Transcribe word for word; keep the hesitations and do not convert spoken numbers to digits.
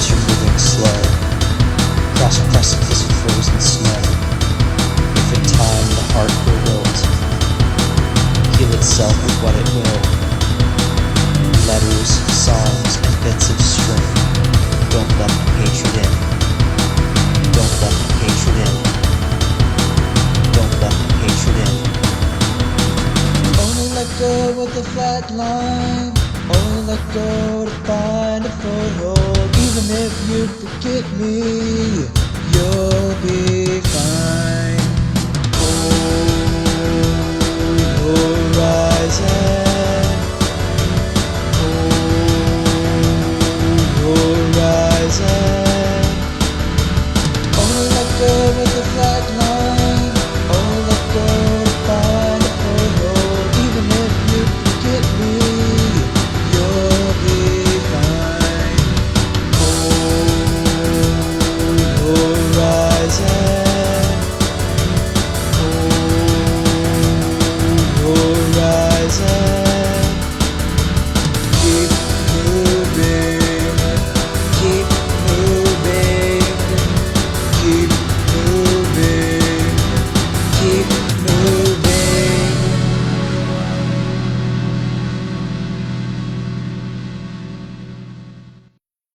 Notice you're moving slow, across a precipice of frozen snow. If in time the heart will wilt, heal itself with what it will. Letters, songs, and bits of string. Don't let the hatred in. Don't let the hatred in. Don't let the hatred in. Only let go with the flat line. Only let go to find a foothold. Even if you forget me, you'll be fine.